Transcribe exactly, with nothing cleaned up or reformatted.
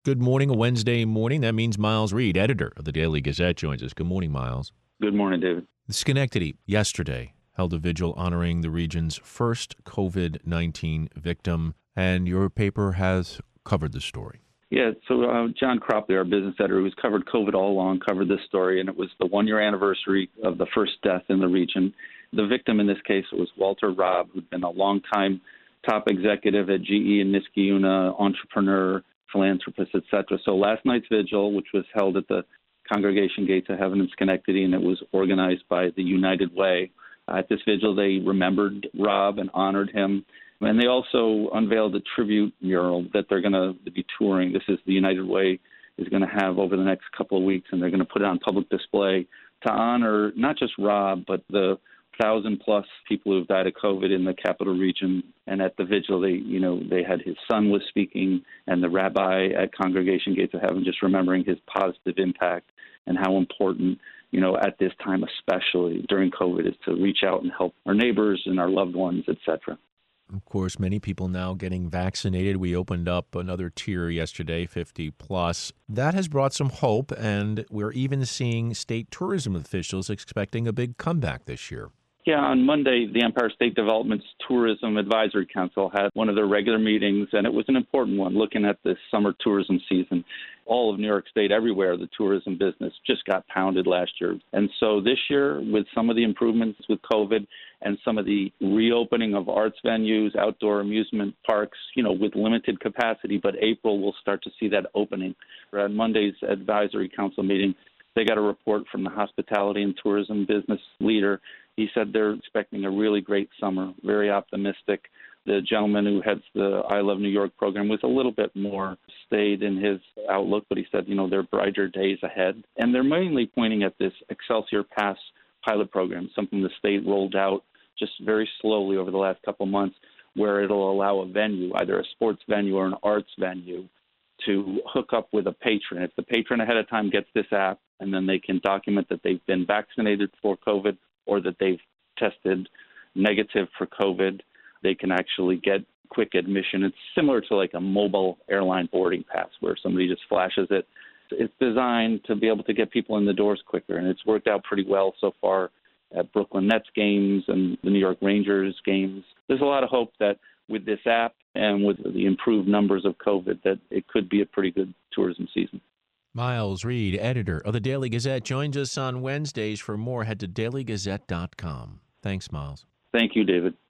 Good morning, a Wednesday morning. That means Miles Reed, editor of the Daily Gazette, joins us. Good morning, Miles. Good morning, David. Schenectady, yesterday, held a vigil honoring the region's first covid nineteen victim, and your paper has covered the story. Yeah, so uh, John Cropley, our business editor, who's covered COVID all along, covered this story, and it was the one-year anniversary of the first death in the region. The victim in this case was Walter Robb, who'd been a long-time top executive at G E and Niskayuna, entrepreneur, philanthropist, et cetera. So last night's vigil, which was held at the Congregation Gates of Heaven in Schenectady, and it was organized by the United Way. Uh, at this vigil, they remembered Robb and honored him. And they also unveiled a tribute mural that they're going to be touring. This is the United Way is going to have over the next couple of weeks, and they're going to put it on public display to honor not just Robb, but the thousand plus people who've died of COVID in the capital region. And at the vigil, they, you know, they had his son was speaking, and the rabbi at Congregation Gates of Heaven just remembering his positive impact and how important, you know, at this time, especially during COVID, is to reach out and help our neighbors and our loved ones, et cetera. Of course, many people now getting vaccinated. We opened up another tier yesterday, fifty plus. That has brought some hope, and we're even seeing state tourism officials expecting a big comeback this year. Yeah, on Monday, the Empire State Development's Tourism Advisory Council had one of their regular meetings, and it was an important one, looking at this summer tourism season. All of New York State, everywhere, the tourism business just got pounded last year. And so this year, with some of the improvements with COVID and some of the reopening of arts venues, outdoor amusement parks, you know, with limited capacity, but April we'll start to see that opening. At Monday's Advisory Council meeting, they got a report from the hospitality and tourism business leader. He said they're expecting a really great summer, very optimistic. The gentleman who heads the I Love New York program was a little bit more staid in his outlook, but he said, you know, there are brighter days ahead. And they're mainly pointing at this Excelsior Pass pilot program, something the state rolled out just very slowly over the last couple of months, where it'll allow a venue, either a sports venue or an arts venue, to hook up with a patron. If the patron ahead of time gets this app, and then they can document that they've been vaccinated for COVID or that they've tested negative for COVID, they can actually get quick admission. It's similar to like a mobile airline boarding pass where somebody just flashes it. It's designed to be able to get people in the doors quicker, and it's worked out pretty well so far at Brooklyn Nets games and the New York Rangers games. There's a lot of hope that with this app and with the improved numbers of COVID that it could be a pretty good tourism season. Miles Reed, editor of the Daily Gazette, joins us on Wednesdays. For more, head to daily gazette dot com. Thanks, Miles. Thank you, David.